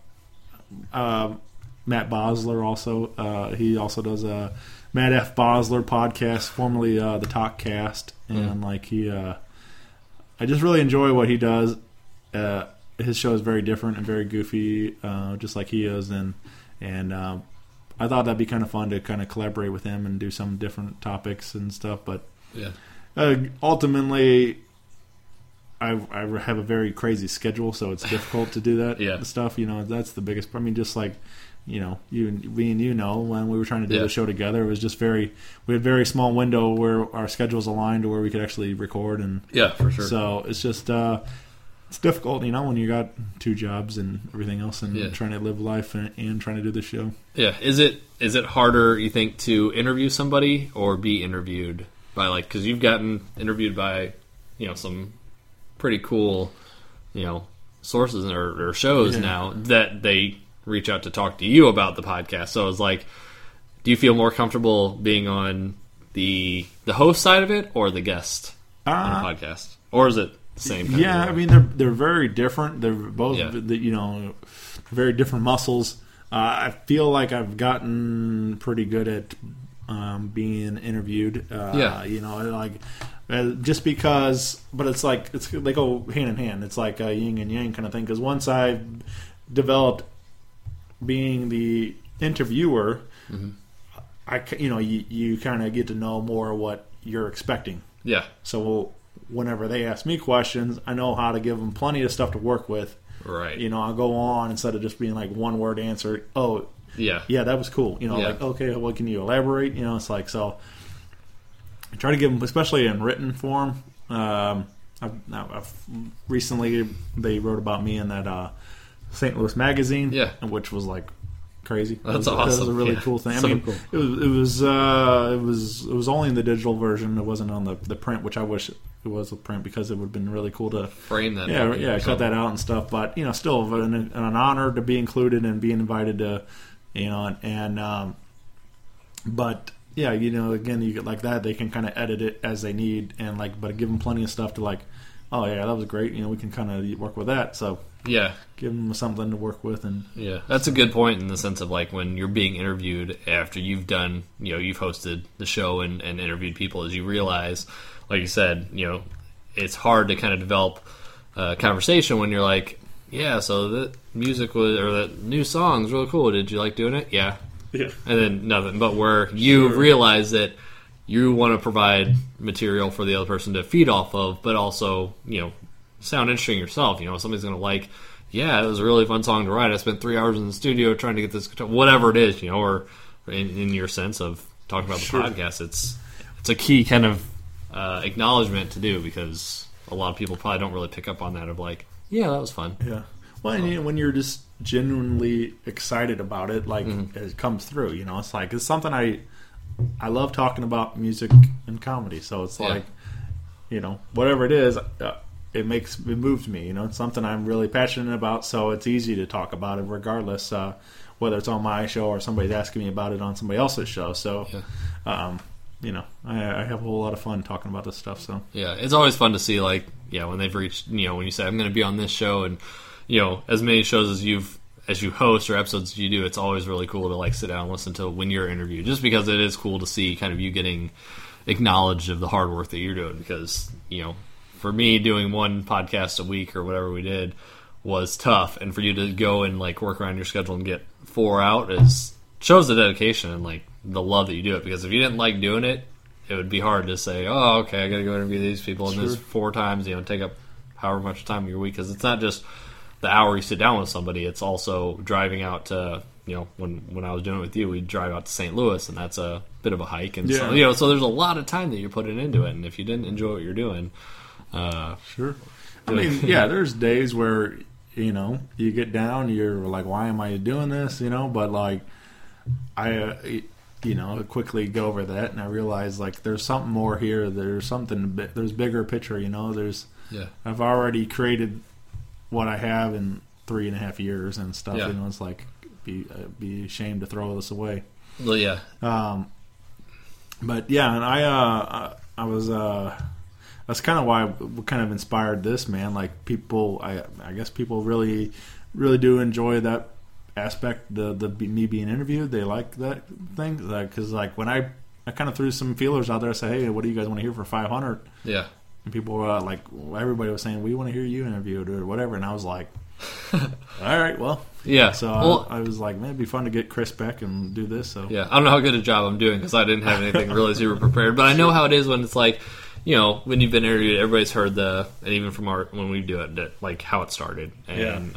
Matt Bosler also he also does a Matt F. Bosler podcast, formerly the Talkcast, and like he I just really enjoy what he does. His show is very different and very goofy, just like he is, and I thought that'd be kind of fun to kind of collaborate with him and do some different topics and stuff. But ultimately, I have a very crazy schedule, so it's difficult to do that stuff. That's the biggest. I mean, just like when we were trying to do the show together, it was just we had a very small window where our schedules aligned to where we could actually record. And for sure. So it's just it's difficult, when you got two jobs and everything else, and trying to live life and trying to do the show. Yeah, is it harder, you think, to interview somebody or be interviewed by because you've gotten interviewed by some pretty cool sources or shows now that they reach out to talk to you about the podcast. So it's like, do you feel more comfortable being on the host side of it or the guest on the podcast, or is it same. Kind Yeah, of I mean they're very different. They're both Yeah. Very different muscles. I feel like I've gotten pretty good at being interviewed. Just because, but it's like they go hand in hand. It's like a yin and yang kind of thing. Because once I've developed being the interviewer, you kind of get to know more what you're expecting. Yeah. So whenever they ask me questions, I know how to give them plenty of stuff to work with. Right. I'll go on instead of just being like one word answer. Oh, yeah, that was cool. Like, okay, well, can you elaborate? It's like, so I try to give them, especially in written form. I've recently, they wrote about me in that St. Louis magazine, which was like crazy. That's awesome. It was a really cool thing. So I mean, cool. it was only in the digital version. It wasn't on the print, which I wish it was a print because it would have been really cool to frame that. Cut that out and stuff. But still an honor to be included and being invited to, but yeah, again, you get like that. They can kind of edit it as they need, and but give them plenty of stuff to like. Oh yeah, that was great. We can kind of work with that. So yeah, give them something to work with, and that's a good point in the sense of like when you're being interviewed after you've done, you've hosted the show and interviewed people, as you realize, like you said, it's hard to kind of develop a conversation when you're like, yeah, so the music was or the new song's really cool. Did you like doing it? Yeah, and then nothing. But where you realize that you want to provide material for the other person to feed off of, but also, sound interesting yourself. Somebody's going to like, yeah, it was a really fun song to write. I spent 3 hours in the studio trying to get this, whatever it is, or in your sense of talking about the podcast, it's a key kind of acknowledgement to do, because a lot of people probably don't really pick up on that of like, yeah, that was fun. Yeah. Well, and when you're just genuinely excited about it, like it comes through, it's like, it's something I love talking about music and comedy, so it's like, whatever it is, it moves me. It's something I'm really passionate about, so it's easy to talk about it, regardless whether it's on my show or somebody's asking me about it on somebody else's show. So, I have a whole lot of fun talking about this stuff. So yeah, it's always fun to see when they've reached, when you say I'm going to be on this show, and as many shows as you host or episodes you do, it's always really cool to sit down and listen to when you're interviewed, just because it is cool to see kind of you getting acknowledged of the hard work that you're doing. Because for me, doing one podcast a week or whatever we did was tough, and for you to go and work around your schedule and get 4 out shows the dedication and the love that you do it. Because if you didn't like doing it, it would be hard to say, oh, okay, I got to go interview these people and this 4 times, take up however much time of your week. Because it's not just the hour you sit down with somebody, it's also driving out to, when I was doing it with you, we'd drive out to St. Louis, and that's a bit of a hike, and so so there's a lot of time that you're putting into it, and if you didn't enjoy what you're doing, I mean, there's days where you get down, you're like, why am I doing this, but I quickly go over that, and I realize there's something more here, there's bigger picture, I've already created what I have in 3.5 years and stuff. It's like be ashamed to throw this away. Well, yeah. But yeah, and I was that's kind of why what kind of inspired this, man. People, I guess people really do enjoy that aspect. The me being interviewed, they like that thing. Because when I kind of threw some feelers out there, I said, hey, what do you guys want to hear for 500? Yeah. And people were everybody was saying, we want to hear you interviewed or whatever. And I was like, all right, well. Yeah. So I was like, man, it'd be fun to get Chris back and do this. So yeah, I don't know how good a job I'm doing because I didn't have anything really super prepared. But I know how it is when it's when you've been interviewed, everybody's heard and even from when we do it, how it started. And,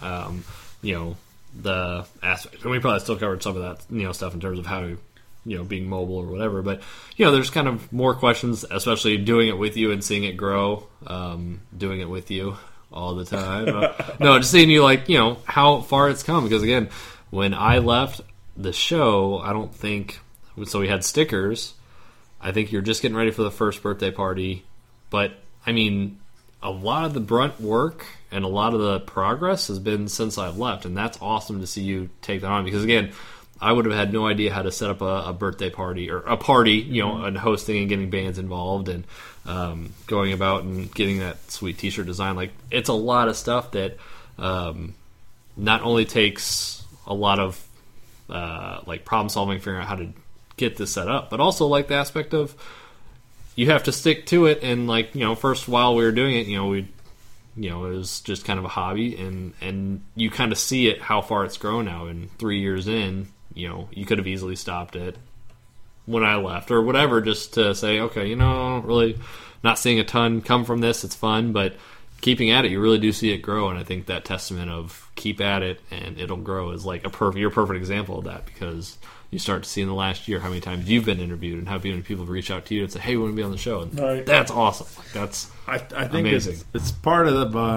the aspect. And we probably still covered some of that, stuff in terms of how being mobile or whatever. But, there's kind of more questions, especially doing it with you and seeing it grow, doing it with you all the time. No, just seeing you, how far it's come. Because, again, when I left the show, I don't think... So we had stickers. I think you're just getting ready for the first birthday party. But, I mean, a lot of the brunt work and a lot of the progress has been since I've left. And that's awesome to see you take that on. Because, again... I would have had no idea how to set up a birthday party or a party, and hosting and getting bands involved and going about and getting that sweet T-shirt design. Like, it's a lot of stuff that not only takes a lot of like problem solving, figuring out how to get this set up, but also like the aspect of you have to stick to it. And like, first while we were doing it, it was just kind of a hobby, and you kind of see it how far it's grown now. And 3 years in, you could have easily stopped it when I left or whatever, just to say, okay, really not seeing a ton come from this. It's fun, but keeping at it, you really do see it grow. And I think that testament of keep at it and it'll grow is like you're a perfect example of that, because you start to see in the last year how many times you've been interviewed and how many people reach out to you and say, hey, we want to be on the show. And right. That's awesome. Like, that's I think amazing. It's part of the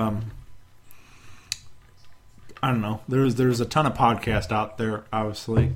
I don't know. There's a ton of podcasts out there, obviously,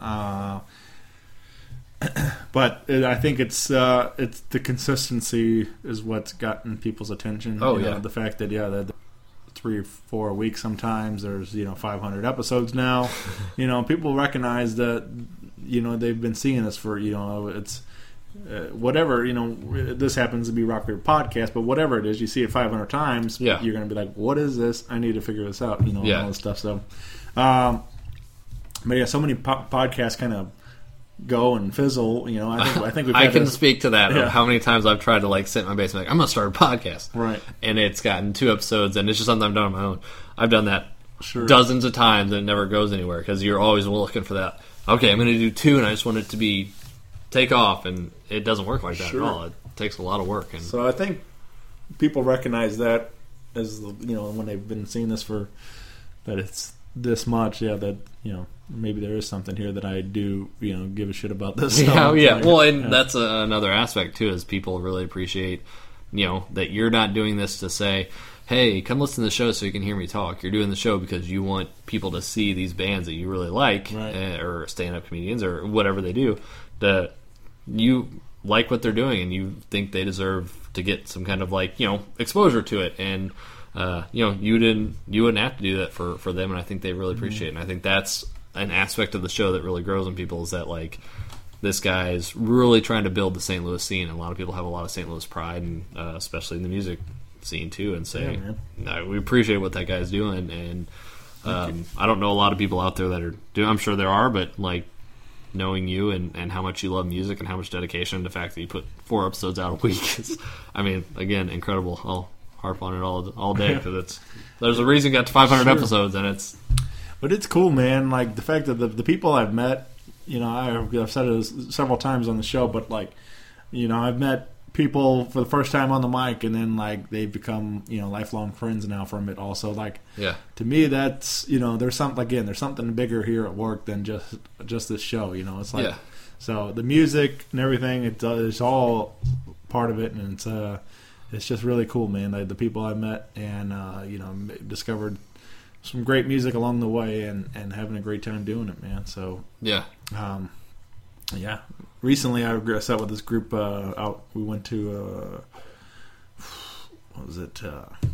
but I think it's the consistency is what's gotten people's attention. Oh, yeah. The fact that that 3 or 4 weeks sometimes there's 500 episodes now. People recognize that they've been seeing this for it's. Whatever, this happens to be Rock Paper Podcast, but whatever it is, you see it 500 times, you're going to be like, what is this? I need to figure this out, and all this stuff. So, but yeah, so many podcasts kind of go and fizzle, I think we've I had can this, speak to that, of how many times I've tried to like sit in my basement, like, I'm going to start a podcast. Right. And it's gotten 2 episodes, and it's just something I've done on my own. I've done that dozens of times, and it never goes anywhere, because you're always looking for that, okay, I'm going to do 2, and I just want it to be take off, and it doesn't work like that at all. It takes a lot of work. And so I think people recognize that as when they've been seeing this for that it's this much, that maybe there is something here that I do give a shit about this. Well, and that's another aspect too, is people really appreciate that you're not doing this to say, hey, come listen to the show so you can hear me talk. You're doing the show because you want people to see these bands that you really like, or stand-up comedians or whatever they do, that you like what they're doing and you think they deserve to get some kind of exposure to it. And you wouldn't have to do that for them, and I think they really appreciate it. And I think that's an aspect of the show that really grows on people, is that this guy's really trying to build the St. Louis scene. And a lot of people have a lot of St. Louis pride, and especially in the music scene too, and say we appreciate what that guy's doing. And I don't know a lot of people out there that are doing. I'm sure there are, but knowing you and how much you love music and how much dedication, the fact that you put 4 episodes out a week is, again, incredible. I'll harp on it all day, because there's a reason you got to 500 episodes, and it's. But it's cool, man. Like the fact that the people I've met, I've said it several times on the show, but I've met people for the first time on the mic, and then they've become lifelong friends now from it. Also, to me, that's there's something bigger here at work than just this show. It's so the music and everything, it's all part of it, and it's just really cool, man. The people I met, and discovered some great music along the way, and having a great time doing it, man. So recently I sat with this group out. We went to what was it?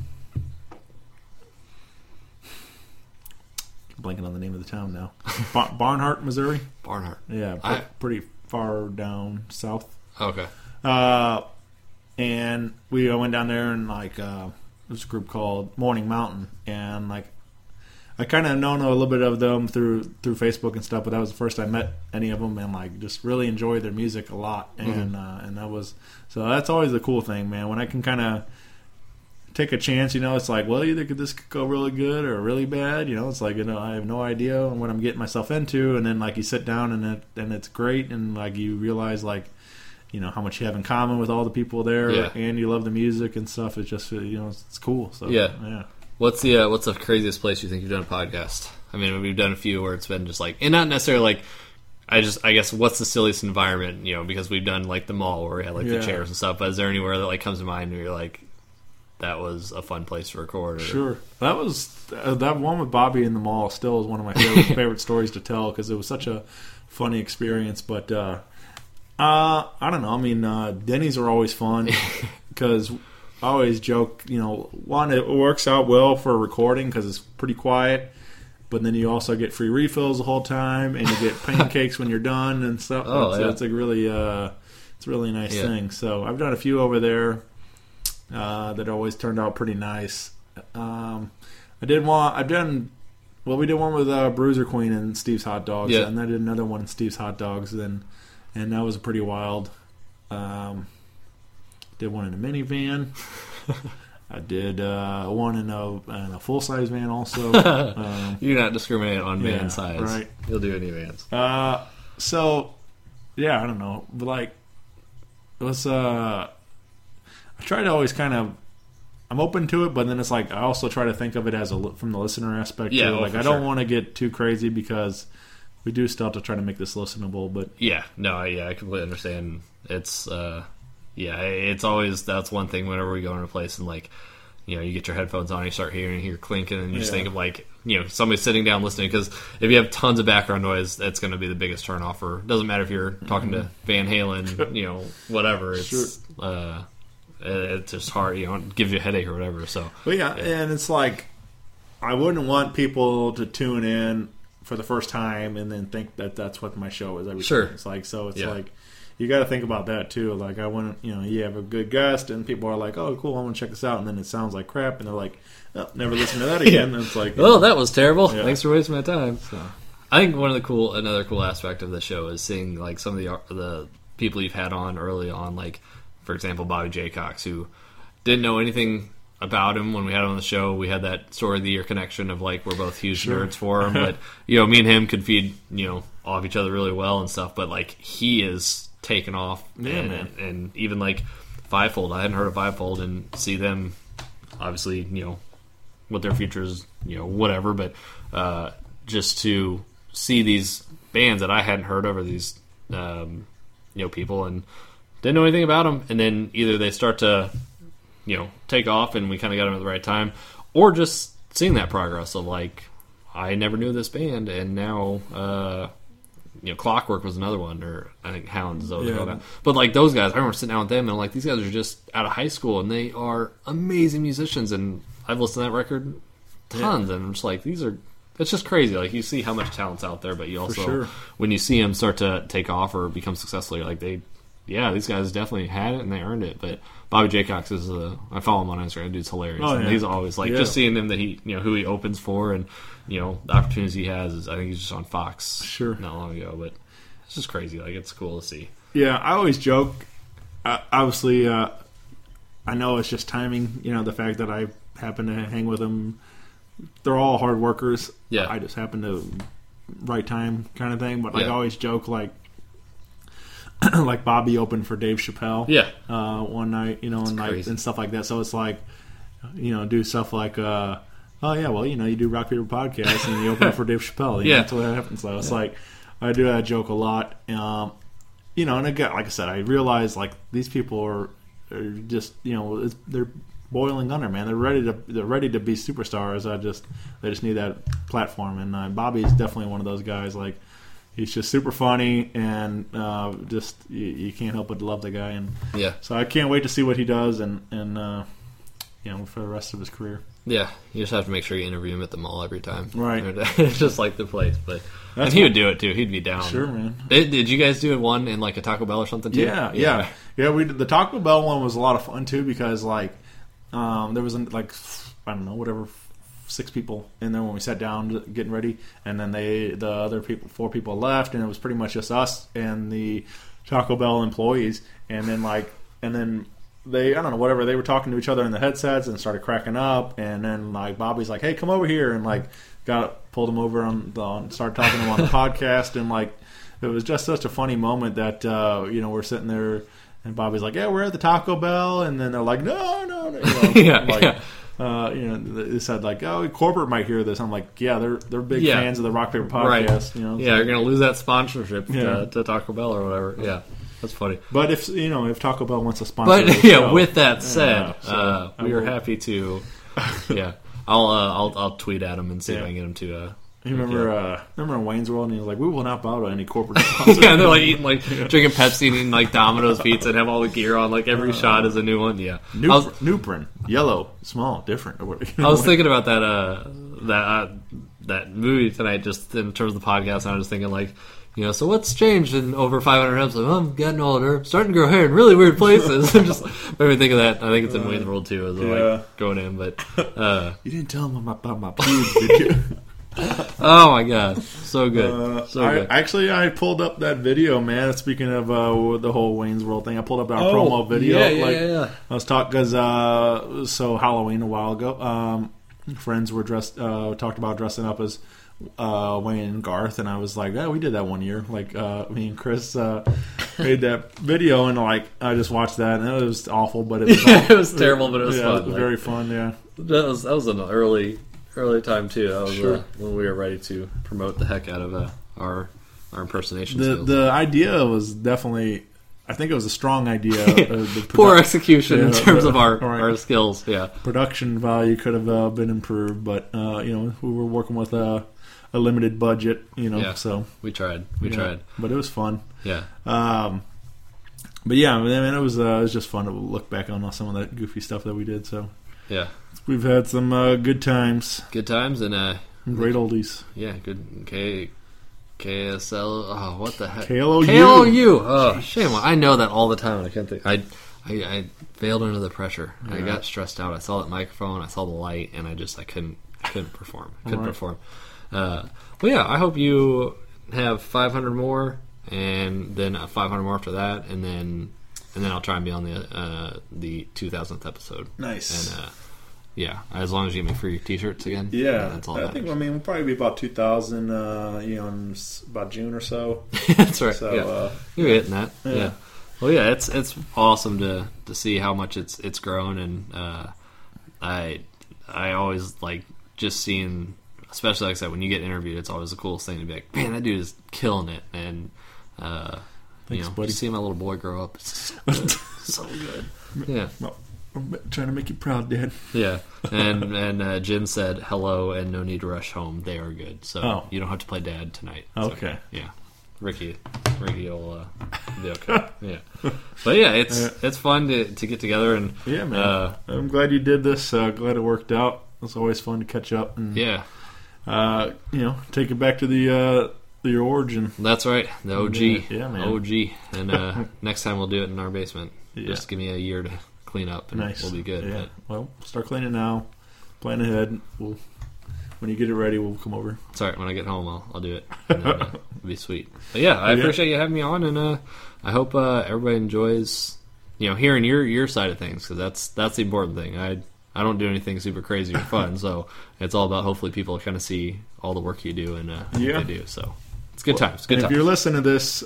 Blanking on the name of the town now. Barnhart, Missouri. Barnhart. Yeah, pretty far down south. Okay. And we went down there, and there's a group called Morning Mountain, and I kind of known a little bit of them through Facebook and stuff, but that was the first I met any of them, and just really enjoyed their music a lot, and that was so. That's always the cool thing, man. When I can kind of take a chance, it's well, either this could go really good or really bad. It's I have no idea what I'm getting myself into, and then you sit down and it's great, and you realize how much you have in common with all the people there, and you love the music and stuff. It's just it's cool. So yeah. What's the craziest place you think you've done a podcast? We've done a few where it's been just and not necessarily I guess what's the silliest environment, because we've done the mall where we had the chairs and stuff, but is there anywhere that comes to mind where you're that was a fun place to record? Or? Sure. That was that one with Bobby in the mall still is one of my favorite stories to tell, because it was such a funny experience. But I don't know. Denny's are always fun, because I always joke, one, it works out well for recording because it's pretty quiet, but then you also get free refills the whole time, and you get pancakes when you're done and stuff. It's like really, it's a really nice thing. So I've done a few over there that always turned out pretty nice. We did one with Bruiser Queen and Steve's Hot Dogs, and I did another one in Steve's Hot Dogs, and that was pretty wild. Did one in a minivan. I did one in a full-size van also. You're not discriminating on van size. Right. You'll do any vans. So, yeah, I don't know. But, like, it was... I try to always kind of... I'm open to it, but then it's like I also try to think of it as from the listener aspect too. Like I don't want to get too crazy because we do still have to try to make this listenable. But I completely understand. It's it's always that's one thing whenever we go into a place and like you get your headphones on, and you start hear clinking, and you just think of like somebody sitting down listening. Because if you have tons of background noise, that's going to be the biggest turnoff. Or it doesn't matter if you're talking to Van Halen, whatever. It's it's just hard, it gives you a headache or whatever. So, and it's like I wouldn't want people to tune in for the first time and then think that that's what my show is. It's like like you got to think about that too. Like I want you have a good guest and people are like, oh cool, I want to check this out, and then it sounds like crap, and they're like, oh, never listen to that again. And it's like, that was terrible. Thanks for wasting my time. So. I think another cool aspect of the show is seeing like some of the people you've had on early on, like. For example, Bobby J. Cox, who didn't know anything about him when we had him on the show. We had that Story of the Year connection of like we're both huge nerds for him, but me and him could feed off each other really well and stuff. But like he is taken off, and even like Fivefold, I hadn't heard of Fivefold, and see them obviously what their future is, whatever. But just to see these bands that I hadn't heard of, or these people and. Didn't know anything about them, and then either they start to, take off, and we kind of got them at the right time, or just seeing that progress of like, I never knew this band, and now, Clockwork was another one, or I think Hounds is always called out. But like those guys, I remember sitting down with them, and I'm like, these guys are just out of high school, and they are amazing musicians, and I've listened to that record tons, and I'm just like, it's just crazy. Like you see how much talent's out there, but you also, when you see them start to take off or become successful, you're like these guys definitely had it and they earned it. But Bobby J. Cox is I follow him on Instagram. Dude's hilarious. And he's always like just seeing him that he who he opens for and the opportunities he has. Is, I think he's just on Fox not long ago. But it's just crazy. Like it's cool to see. Yeah, I always joke. Obviously, I know it's just timing. The fact that I happen to hang with them. They're all hard workers. Yeah, I just happen to right time kind of thing. But I always joke like. Like Bobby opened for Dave Chappelle one night, and stuff like that. So it's like, do stuff like, you do Rock Paper Podcast and you open for Dave Chappelle. That's what happens. So it's like, I do that joke a lot. And again, like I said, I realize like these people are just, they're boiling under, man. They're ready to be superstars. They just need that platform. And Bobby's definitely one of those guys. Like. He's just super funny, and just you can't help but love the guy. And so I can't wait to see what he does, and for the rest of his career. Yeah, you just have to make sure you interview him at the mall every time. Right, it's just like the place. But and he would do it too. He'd be down. Sure, man. Did you guys do one in like a Taco Bell or something too? Yeah. We did, the Taco Bell one was a lot of fun too because like there was like I don't know whatever. 6 people in there when we sat down getting ready, and then the other 4 people left, and it was pretty much just us and the Taco Bell employees, and then they I don't know whatever they were talking to each other in the headsets and started cracking up, and then like Bobby's like, hey, come over here, and like pulled him over started talking to him on the podcast, and like it was just such a funny moment that we're sitting there and Bobby's like, yeah, we're at the Taco Bell, and then they're like, no, they said like, oh, corporate might hear this. I'm like, yeah, they're big fans of the Rock Paper Podcast. Right. You're gonna lose that sponsorship to Taco Bell or whatever. Yeah, that's funny. But if Taco Bell wants to sponsor, with that said, we are happy to. Yeah, I'll tweet at him and see if I can get him to. You remember in Wayne's World, and he was like, "We will not bow to any corporate sponsors." They're like eating drinking Pepsi, and eating like Domino's pizza, and have all the gear on. Like every shot is a new one. Yeah, new print, yellow, small, different. I was thinking about that that movie tonight, just in terms of the podcast. And I was thinking, like, you know, so what's changed in over 500 episodes? Well, I'm getting older, I'm starting to grow hair in really weird places. And just made me think of that. I think it's in Wayne's World too, as like going in. But you didn't tell him about my pubes, did you? Oh my god, so good, so good. I pulled up that video, man. Speaking of the whole Wayne's World thing, I pulled up our promo video. Yeah. I was talking because so Halloween a while ago, friends were talked about dressing up as Wayne and Garth, and I was like, "Yeah, we did that one year." Like me and Chris made that video, and like I just watched that, and it was awful, but it was it was terrible, but it was fun. It was very fun. Yeah, that was an early time too. That was when we were ready to promote the heck out of our impersonation skills. The idea was definitely, I think it was a strong idea. Poor execution in terms of our skills. Yeah, production value could have been improved, but you know, we were working with a limited budget. You know, so we tried, but it was fun. Yeah. But yeah, I mean, it was just fun to look back on some of that goofy stuff that we did. So yeah. We've had some good times. Good times and great oldies. Yeah, good KSL. Oh, what the heck? KLOU. KLOU. Oh, shame. I know that all the time. And I can't think. I failed under the pressure. Yeah. I got stressed out. I saw that microphone. I saw the light, and I couldn't perform. Perform. Well, yeah. I hope you have 500 more, and then 500 more after that, and then I'll try and be on the 2000th episode. Nice. And yeah, as long as you get me free T-shirts again. Yeah, that's all. I think. I mean, we'll probably be about 2000. You know, in about June or so. That's right. So, yeah. You're hitting that. Yeah. Well, yeah, it's awesome to see how much it's grown, and I always like just seeing, especially like I said, when you get interviewed, it's always the coolest thing to be like, man, that dude is killing it, and Thanks, buddy. Just seeing my little boy grow up, it's so good. Yeah. Well, I'm trying to make you proud, Dad. Yeah, and Jim said hello and no need to rush home. They are good, so you don't have to play Dad tonight. Okay. Okay. Yeah, Ricky will be okay. Yeah, but yeah, it's fun to get together and yeah, man. I'm glad you did this. Glad it worked out. It's always fun to catch up and yeah, you know, take it back to the origin. That's right, the OG. Yeah, man. OG, and next time we'll do it in our basement. Yeah. Just give me a year to clean up and we'll be good. Yeah. Well, start cleaning now. Plan ahead. When you get it ready, we'll come over. Sorry, when I get home, I'll do it. And then, it'll be sweet. But yeah, I appreciate you having me on, and I hope everybody enjoys, you know, hearing your side of things, because that's the important thing. I don't do anything super crazy or fun, so it's all about hopefully people kind of see all the work you do and what they do. So it's good times. Good times. If you're listening to this,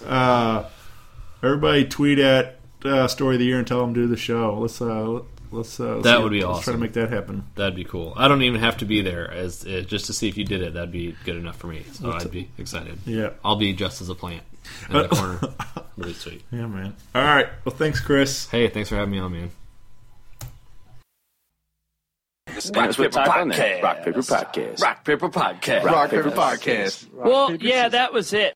everybody tweet at Story of the Year and tell them to do the show. Let's that would be awesome. Let's try to make that happen. That'd be cool. I don't even have to be there just to see if you did it. That'd be good enough for me. So I'd be excited. Yeah, I'll be just as a plant in the corner. Really sweet. Yeah, man. All right. Well, thanks, Chris. Hey, thanks for having me on, man. Rock Paper Podcast. Rock Paper Podcast. Rock Paper Podcast. Rock Paper Podcast. Well, yeah, that was it.